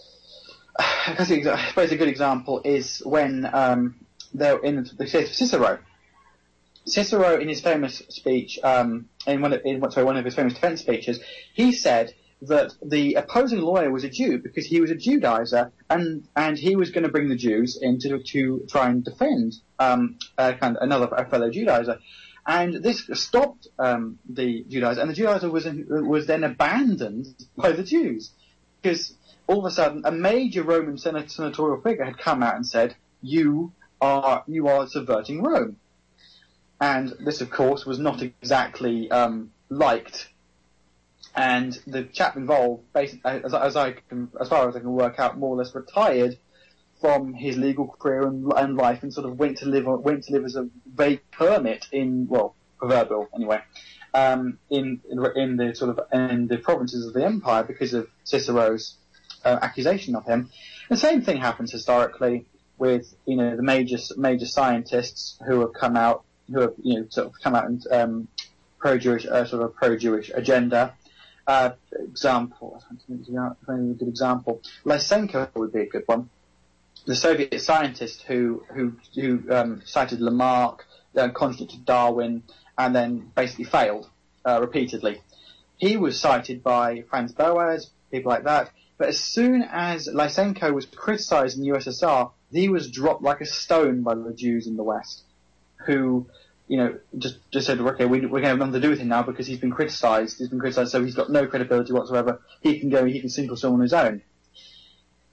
I suppose a good example is when um, they're in the case of Cicero. Cicero, in his famous speech, um, in one of, in, sorry, one of his famous defense speeches, he said that the opposing lawyer was a Jew because he was a Judaizer, and and he was going to bring the Jews in to, to try and defend um, a, kind of another a fellow Judaizer. And this stopped um, the Judaizer, and the Judaizer was in, was then abandoned by the Jews because all of a sudden a major Roman senat- senatorial figure had come out and said, "You are you are subverting Rome," and this, of course, was not exactly um, liked. And the chap involved, basically, as, as I can, as far as I can work out, more or less retired from his legal career and, and life, and sort of went to live went to live as a vague hermit in, well, proverbial anyway, um, in, in in the sort of in the provinces of the empire because of Cicero's uh, accusation of him. The same thing happens historically with, you know, the major major scientists who have come out, who have, you know, sort of come out and um, pro-Jewish, uh, sort of pro-Jewish agenda. Uh, example, I think a good example. Lysenko would be a good one. The Soviet scientist who who who um, cited Lamarck, uh, contradicted Darwin, and then basically failed uh, repeatedly. He was cited by Franz Boas, people like that. But as soon as Lysenko was criticized in the U S S R, he was dropped like a stone by the Jews in the West, who, you know, just just said, okay, we, we're going to have nothing to do with him now because he's been criticized. He's been criticized, so he's got no credibility whatsoever. He can go, he can sink or swim on his own.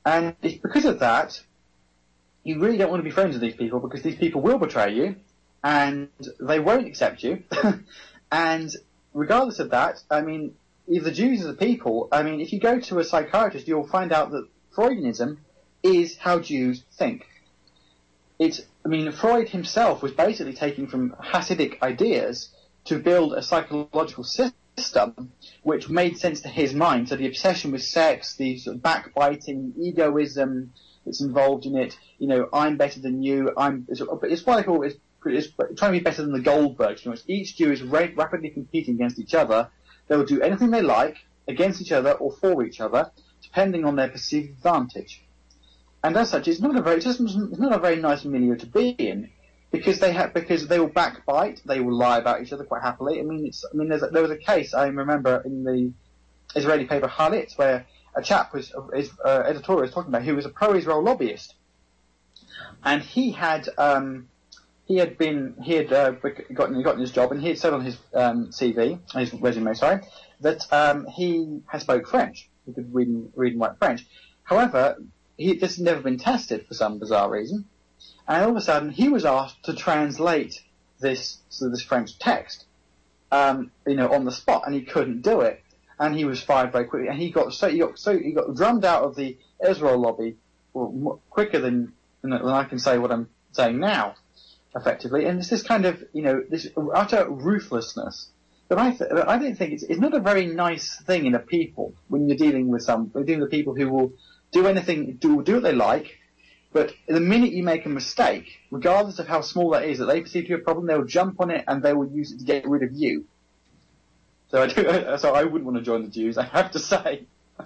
And it's because of that, you really don't want to be friends with these people because these people will betray you and they won't accept you. And regardless of that, I mean, if the Jews are the people, I mean, if you go to a psychiatrist, you'll find out that Freudianism is how Jews think. It's, I mean, Freud himself was basically taking from Hasidic ideas to build a psychological system which made sense to his mind. So the obsession with sex, the sort of backbiting, egoism that's involved in it, you know, I'm better than you, I'm, it's, it's what I call, it's, it's trying to be better than the Goldbergs. You know, each Jew is ra- rapidly competing against each other. They will do anything they like against each other or for each other, depending on their perceived advantage. And as such, it's not a very, it's, just, it's not a very nice milieu to be in, because they have, because they will backbite, they will lie about each other quite happily. I mean, it's, I mean, there's a, there was a case I remember in the Israeli paper Haaretz where a chap was, his uh, editorial was talking about, who was a pro-Israel lobbyist, and he had, um, he had been, he had uh, gotten gotten his job, and he had said on his um, C V, his resume, sorry, that um, he had spoke French, he could read and, read and write French. However, he, this had never been tested for some bizarre reason, and all of a sudden he was asked to translate this so this French text, um, you know, on the spot, and he couldn't do it, and he was fired very quickly, and he got so he got so he got drummed out of the Israel lobby well, quicker than than I can say what I'm saying now, effectively. And it's this kind of, you know, this utter ruthlessness that I th- I don't think it's it's not a very nice thing in a people when you're dealing with some you're dealing with people who will do anything, do do what they like, but the minute you make a mistake, regardless of how small that is, that they perceive to be a problem, they'll jump on it and they will use it to get rid of you. So I do, so I wouldn't want to join the Jews, I have to say.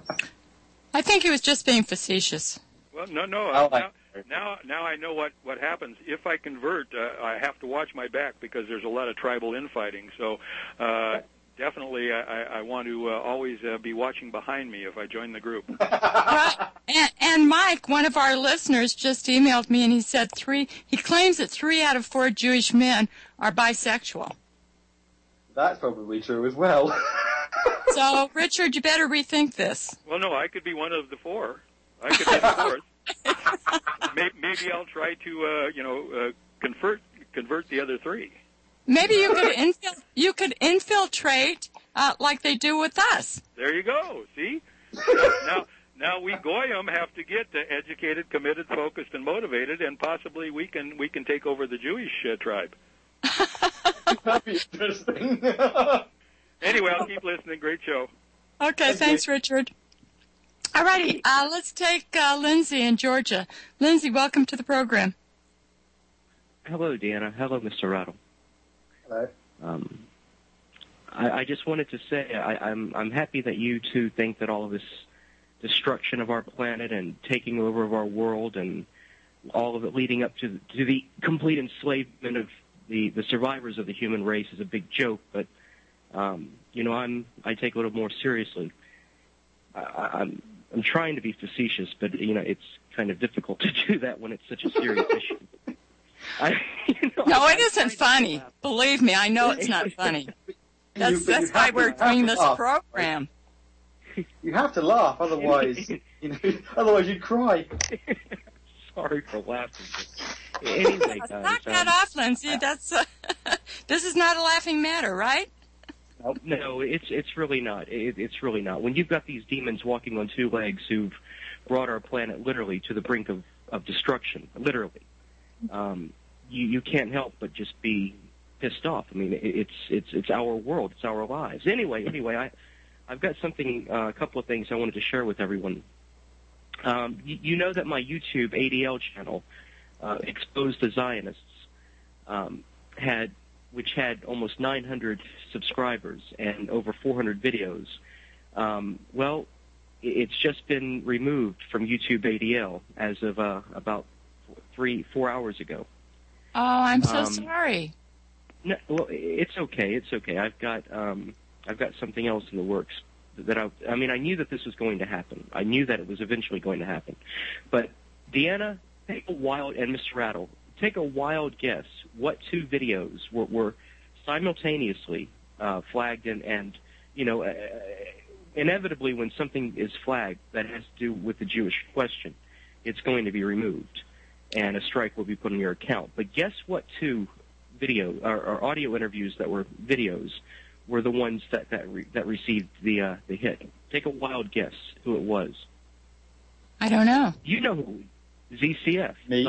I think he was just being facetious. Well, no, no. Oh, now, now, now I know what what happens if I convert. Uh, I have to watch my back because there's a lot of tribal infighting. So. Uh, Definitely, I, I want to uh, always uh, be watching behind me if I join the group. Right. And, and Mike, one of our listeners, just emailed me, and he said three. He claims that three out of four Jewish men are bisexual. That's probably true as well. So, Richard, you better rethink this. Well, no, I could be one of the four. I could be the fourth. maybe, maybe I'll try to, uh, you know, uh, convert convert the other three. Maybe you could infil- you could infiltrate uh, like they do with us. There you go. See? now, now we Goyim have to get uh, educated, committed, focused, and motivated, and possibly we can we can take over the Jewish uh, tribe. That'd be interesting. Anyway, I'll keep listening. Great show. Okay, thanks, Richard. All righty, uh, let's take uh, Lindsay in Georgia. Lindsay, welcome to the program. Hello, Deanna. Hello, Mister Rattle. Hello. Um, I, I just wanted to say I, I'm I'm happy that you two think that all of this destruction of our planet and taking over of our world and all of it leading up to to the complete enslavement of the, the survivors of the human race is a big joke. But um, you know, I'm I take it a little more seriously. I, I'm I'm trying to be facetious, but you know, it's kind of difficult to do that when it's such a serious issue. I, you know, no, it isn't funny. Believe me, I know it's not funny. That's you, that's why we're doing this laugh. program. You have to laugh, otherwise, you know, otherwise you'd cry. Sorry for laughing. But anyway, guys, knock that um, off, Lindsay. That's uh, this is not a laughing matter, right? No, it's it's really not. It, it's really not. When you've got these demons walking on two legs who've brought our planet literally to the brink of, of destruction, literally. Um, you, you can't help but just be pissed off. I mean, it, it's it's it's our world, it's our lives. Anyway, anyway, I I've got something, uh, a couple of things I wanted to share with everyone. Um, you, you know that my YouTube A D L channel, uh, Exposed the Zionists, um, had which had almost nine hundred subscribers and over four hundred videos. Um, well, it's just been removed from YouTube A D L as of uh, about three, four hours ago. Oh, I'm so um, sorry. No, well, it's okay. It's okay. I've got um, I've got something else in the works that I. I mean, I knew that this was going to happen. I knew that it was eventually going to happen. But Deanna, take a wild and Mister Rattle, take a wild guess. What two videos were, were simultaneously uh, flagged and, and you know uh, inevitably, when something is flagged that has to do with the Jewish question, it's going to be removed, and a strike will be put on your account. But guess what two video or, or audio interviews that were videos were the ones that that, re, that received the uh, the hit? Take a wild guess who it was. I don't know. You know who? Z C F. Me.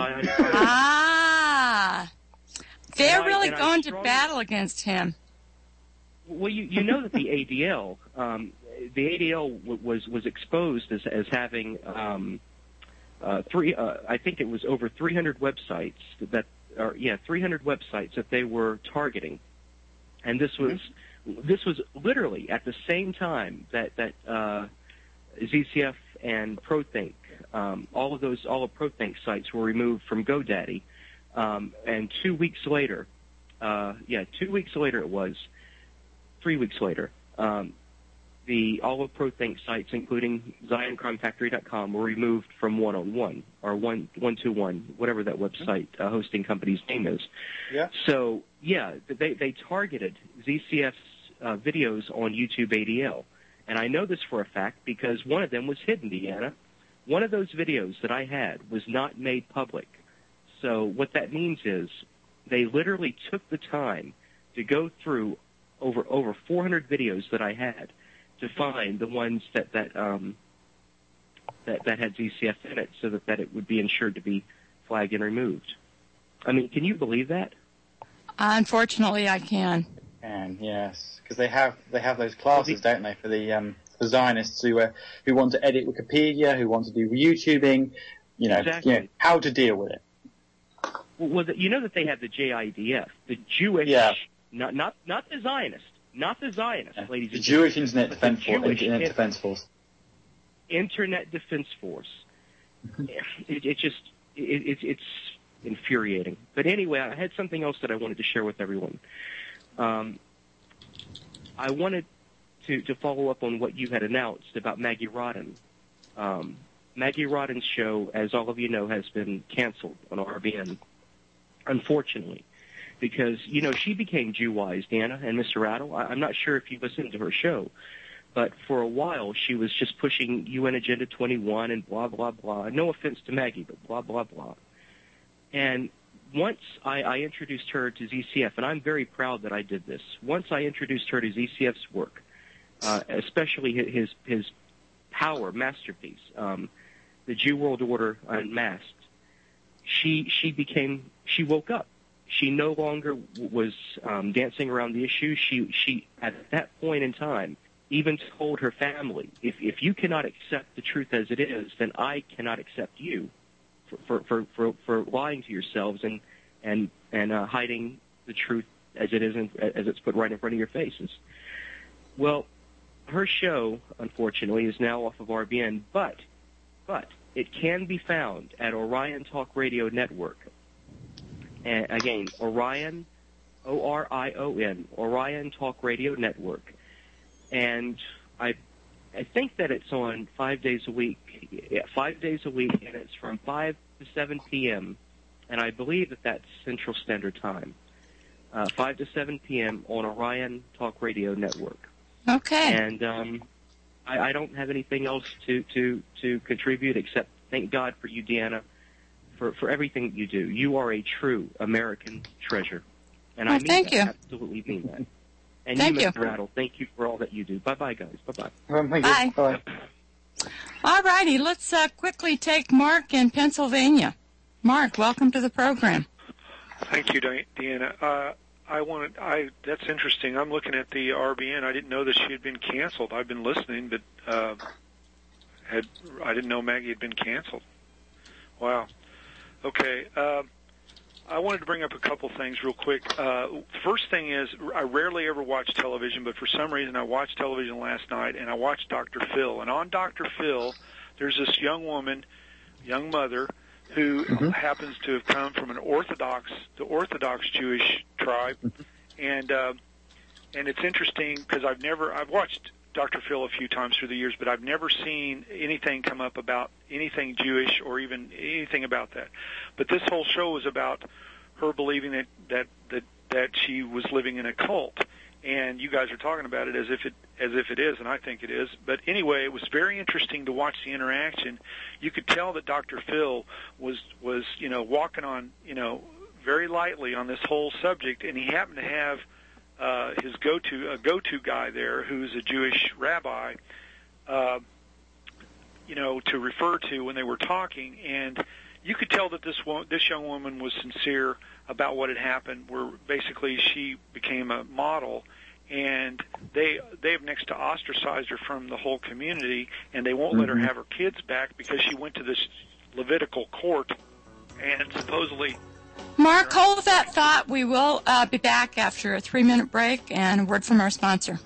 Ah, they're And I- really and I going to strongly- battle against him. Well, you, you know that the A D L, um, the A D L w- was was exposed as as having um, uh, three. Uh, I think it was over three hundred websites that, or yeah, three hundred websites that they were targeting, and this was this was literally at the same time that that uh, Z C F and ProThink, um, all of those all of ProThink sites were removed from GoDaddy, um, and two weeks later, uh, yeah, two weeks later it was. Three weeks later, um, the all of ProThink sites, including Zion Crime Factory dot com, were removed from one oh one or one one two one, whatever that website uh, hosting company's name is. Yeah. So yeah, they they targeted Z C F's uh, videos on YouTube A D L, and I know this for a fact because one of them was hidden, Deanna. One of those videos that I had was not made public. So what that means is they literally took the time to go through over over four hundred videos that I had to find the ones that that um, that, that had Z C F in it, so that, that it would be ensured to be flagged and removed. I mean, can you believe that? Unfortunately, I can. And yes, because they have they have those classes, don't they, for the um, for Zionists who uh, who want to edit Wikipedia, who want to do YouTubing, you know, Exactly. you know how to deal with it. Well, well, the, you know that they have the J I D F, the Jewish, Yeah. not not not the Zionist, not the Zionist, Yeah. ladies The and Jewish gentlemen, Internet but the Defense Force. Jewish Internet in- Defense Force. Internet Defense Force. it, it just it, it, it's infuriating. But anyway, I had something else that I wanted to share with everyone. Um, I wanted to, to follow up on what you had announced about Maggie Rodden. Um, Maggie Rodden's show, as all of you know, has been canceled on R B N, unfortunately, because, you know, she became Jew-wise, Dana and Mister Rattle. I, I'm not sure if you listened to her show, but for a while she was just pushing U N Agenda twenty-one and blah, blah, blah. No offense to Maggie, but blah, blah, blah. And once I, I introduced her to Z C F, and I'm very proud that I did this, once I introduced her to Z C F's work, uh, especially his his power masterpiece, um, the Jew World Order Unmasked, she she became she woke up. She no longer w- was um, dancing around the issue. She she at that point in time even told her family, if if you cannot accept the truth as it is, then I cannot accept you for for for, for, for lying to yourselves and and and uh, hiding the truth as it is in, as it's put right in front of your faces. Well, her show, unfortunately, is now off of R B N, but but it can be found at Orion Talk Radio Network. And again, Orion, O R I O N, Orion Talk Radio Network. And I I think that it's on five days a week. Yeah, five days a week, and it's from five to seven p.m., and I believe that that's Central Standard Time. Uh, five to seven p.m. on Orion Talk Radio Network. Okay. And um, I, I don't have anything else to, to, to contribute except thank God for you, Deanna, for, for everything that you do. You are a true American treasure. And I Well, mean thank that. you. Absolutely mean that. And Thank you, you. Mister Rattle, thank you for all that you do. Bye-bye, guys. Bye-bye. Um, thank Bye. you. Bye. All righty, let's uh, quickly take Mark in Pennsylvania. Mark, welcome to the program. Thank you, Di- Deanna. Uh, I wanted. I that's interesting. I'm looking at the R B N. I didn't know that she had been canceled. I've been listening, but uh, had I didn't know Maggie had been canceled. Wow. Okay. Uh, I wanted to bring up a couple things real quick. Uh, first thing is, I rarely ever watch television, but for some reason I watched television last night, and I watched Doctor Phil. And on Doctor Phil, there's this young woman, young mother, who mm-hmm. happens to have come from an Orthodox, the Orthodox Jewish tribe, mm-hmm. and uh, and it's interesting because I've never, I've watched Doctor Phil a few times through the years, but I've never seen anything come up about anything Jewish or even anything about that. But this whole show was about her believing that that that, that she was living in a cult. and you guys are talking about it as if it as if it is, and I think it is. But anyway, it was very interesting to watch the interaction. You could tell that Doctor Phil was was you know walking on you know very lightly on this whole subject, and he happened to have uh, his go-to a go-to guy there, who's a Jewish rabbi, uh, you know, to refer to when they were talking, and you could tell that this wo- this young woman was sincere about what had happened. Where basically she became a model. And they they've next to ostracized her from the whole community, and they won't mm-hmm. let her have her kids back because she went to this Levitical court, and supposedly... Mark, hold that thought. We will uh, be back after a three-minute break and a word from our sponsor.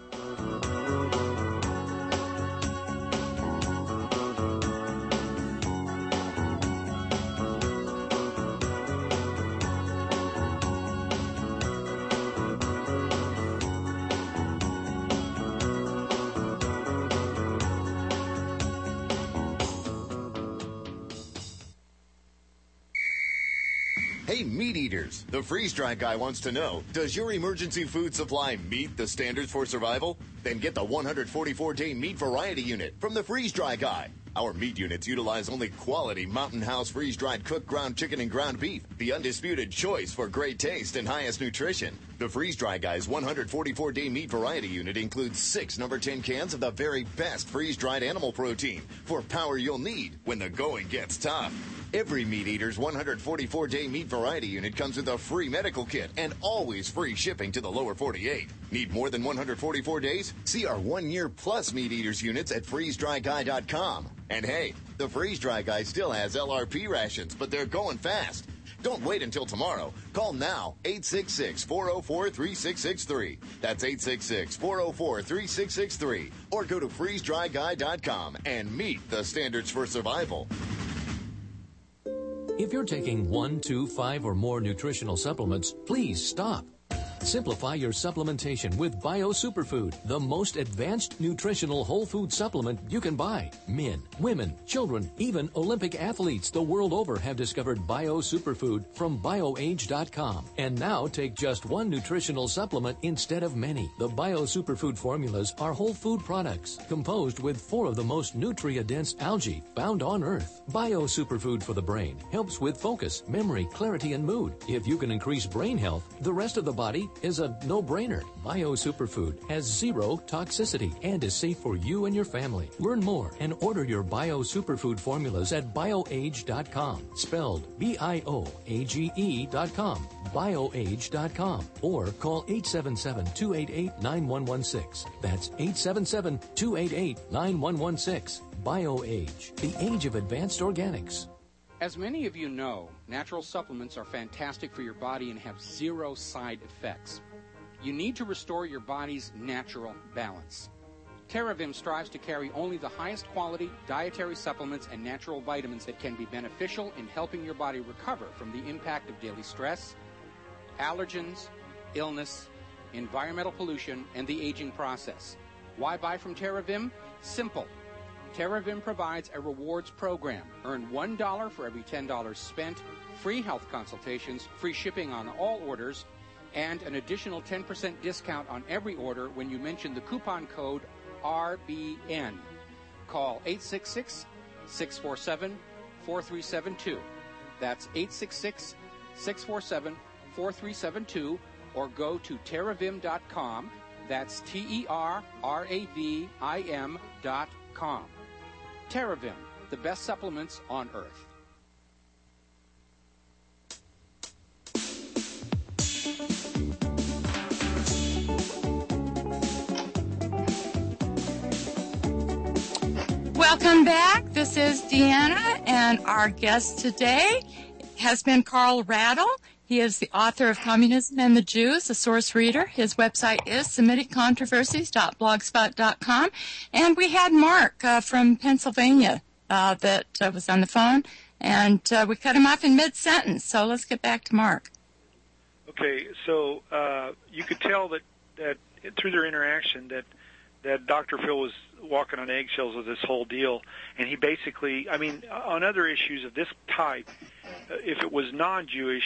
Hey, meat eaters, the freeze-dry guy wants to know, does your emergency food supply meet the standards for survival? Then get the one hundred forty-four day meat variety unit from the freeze-dry guy. Our meat units utilize only quality Mountain House freeze-dried cooked ground chicken and ground beef, the undisputed choice for great taste and highest nutrition. The Freeze-Dry Guy's one hundred forty-four day meat variety unit includes six number ten cans of the very best freeze-dried animal protein for power you'll need when the going gets tough. Every Meat Eater's one hundred forty-four day meat variety unit comes with a free medical kit and always free shipping to the lower forty-eight. Need more than one hundred forty-four days? See our one-year plus Meat Eaters units at freeze dry guy dot com. And hey, the Freeze-Dry Guy still has L R P rations, but they're going fast. Don't wait until tomorrow. Call now, eight six six, four oh four, three six six three. That's eight six six, four oh four, three six six three. Or go to freeze dry guy dot com and meet the standards for survival. If you're taking one, two, five, or more nutritional supplements, please stop. Simplify your supplementation with Bio Superfood, the most advanced nutritional whole food supplement you can buy. Men, women, children, even Olympic athletes the world over have discovered Bio Superfood from bio age dot com. And now take just one nutritional supplement instead of many. The Bio Superfood formulas are whole food products composed with four of the most nutrient-dense algae found on Earth. Bio Superfood for the brain helps with focus, memory, clarity, and mood. If you can increase brain health, the rest of the body is a no-brainer. Bio Superfood has zero toxicity and is safe for you and your family. Learn more and order your Bio Superfood formulas at bio age dot com. Spelled B I O A G E dot com. bio age dot com. Or call eight seven seven, two eight eight, nine one one six. That's eight seven seven, two eight eight, nine one one six. BioAge, the age of advanced organics. As many of you know, natural supplements are fantastic for your body and have zero side effects. You need to restore your body's natural balance. TerraVim strives to carry only the highest quality dietary supplements and natural vitamins that can be beneficial in helping your body recover from the impact of daily stress, allergens, illness, environmental pollution, and the aging process. Why buy from TerraVim? Simple. TerraVim provides a rewards program. Earn one dollar for every ten dollars spent, free health consultations, free shipping on all orders, and an additional ten percent discount on every order when you mention the coupon code R B N. Call eight six six, six four seven, four three seven two. That's eight six six, six four seven, four three seven two, or go to terravim dot com. That's T E R R A V I M dot com. TerraVim, the best supplements on Earth. Welcome back. This is Deanna, and our guest today has been Carl Rattle. He is the author of Communism and the Jews, a source reader. His website is semitic controversies dot blogspot dot com. And we had Mark uh, from Pennsylvania uh, that uh, was on the phone, and uh, we cut him off in mid-sentence. So let's get back to Mark. Okay, so uh, you could tell that, that through their interaction that, that Doctor Phil was walking on eggshells with this whole deal, and he basically, I mean, on other issues of this type, uh, if it was non-Jewish,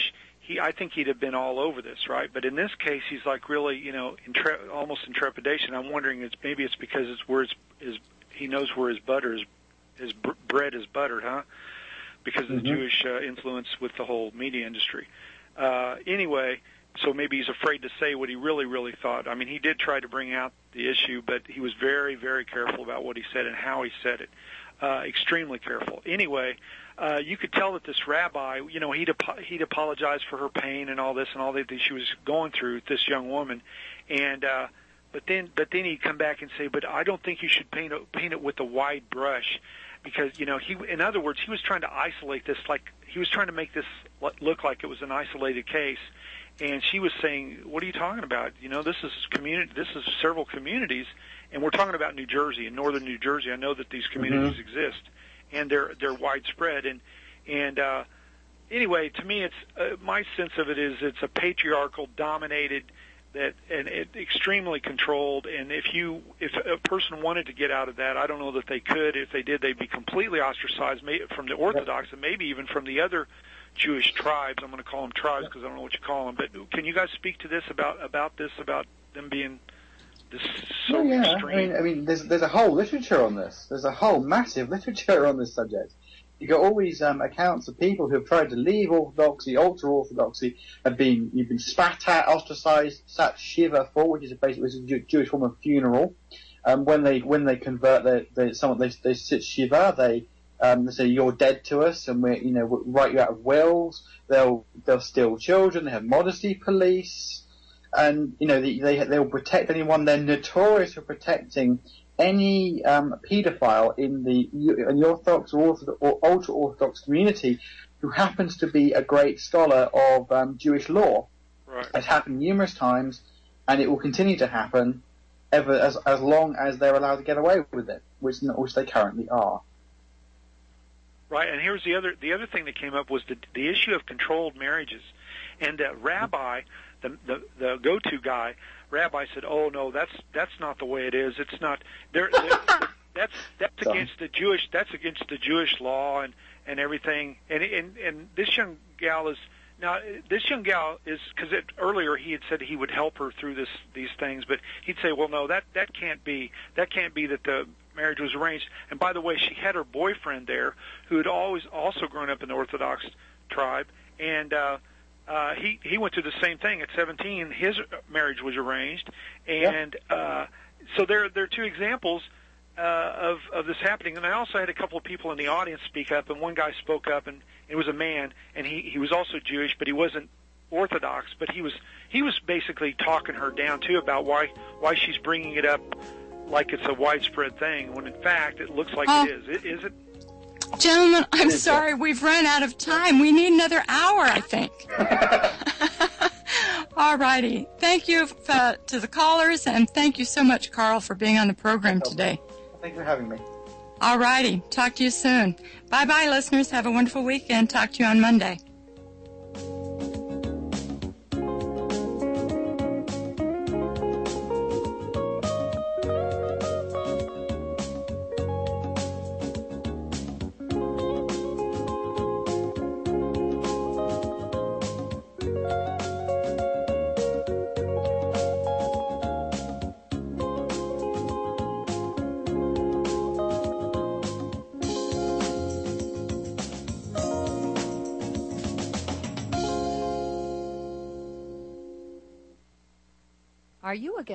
he, I think he'd have been all over this, right? But in this case, he's like really, you know, in tre- almost in trepidation. I'm wondering, it's maybe it's because it's where his, his he knows where his butter is, his br- bread is buttered, huh? Because of the Mm-hmm. Jewish uh, influence with the whole media industry. Uh, anyway, so maybe he's afraid to say what he really, really thought. I mean, he did try to bring out the issue, but he was very, very careful about what he said and how he said it. Uh, extremely careful. Anyway, uh, you could tell that this rabbi, you know, he'd ap- he'd apologize for her pain and all this and all that, that she was going through, this young woman, and uh, but then but then he'd come back and say, but I don't think you should paint it, paint it with a wide brush, because you know he, in other words, he was trying to isolate this, like he was trying to make this look like it was an isolated case. And she was saying, what are you talking about? You know, this is community. This is several communities, and we're talking about New Jersey, in northern New Jersey. I know that these communities Mm-hmm. exist, and they're they're widespread. And and uh, anyway, to me, it's uh, my sense of it is it's a patriarchal, dominated, that and it extremely controlled. And if you if a person wanted to get out of that, I don't know that they could. If they did, they'd be completely ostracized from the Orthodox and maybe even from the other Jewish tribes. I'm going to call them tribes because I don't know what you call them. But can you guys speak to this about about this about them being this so Oh, yeah. extreme? I mean, I mean, there's there's a whole literature on this. There's a whole massive literature on this subject. You got all these um, accounts of people who have tried to leave Orthodoxy, alter Orthodoxy, have been you've been spat at, ostracized, sat shiva for, which is a basically which is a Jew- Jewish form of funeral. Um, when they when they convert, they they someone they they sit shiva. They Um, they say you're dead to us, and we, you know, we'll write you out of wills. They'll they'll steal children. They have modesty police, and you know they they they'll protect anyone. They're notorious for protecting any um, paedophile in the in the Orthodox or, Orthodox or ultra Orthodox community who happens to be a great scholar of um, Jewish law. Right. It's happened numerous times, and it will continue to happen ever as as long as they're allowed to get away with it, which which they currently are. Right, and here's the other the other thing that came up was the the issue of controlled marriages, and uh, Rabbi, the, the the go-to guy, Rabbi said, "Oh no, that's that's not the way it is. It's not. They're, they're, that's that's against the Jewish. That's against the Jewish law and and everything." And and and this young gal is now this young gal is because earlier he had said he would help her through this these things, but he'd say, "Well, no, that that can't be. That can't be that the marriage was arranged." And by the way, she had her boyfriend there who had always also grown up in the Orthodox tribe, and uh, uh, he he went through the same thing at seventeen. His marriage was arranged, and uh, so there there are two examples uh, of of this happening. And I also had a couple of people in the audience speak up, and one guy spoke up, and it was a man, and he he was also Jewish, but he wasn't Orthodox, but he was he was basically talking her down too about why why she's bringing it up like it's a widespread thing, when in fact it looks like Oh. it is. It, is it? Gentlemen, I'm sorry, we've run out of time. We need another hour, I think. All righty. Thank you uh, to the callers, and thank you so much, Carl, for being on the program today. Thank you for having me. All righty. Talk to you soon. Bye-bye, listeners. Have a wonderful weekend. Talk to you on Monday. Are you against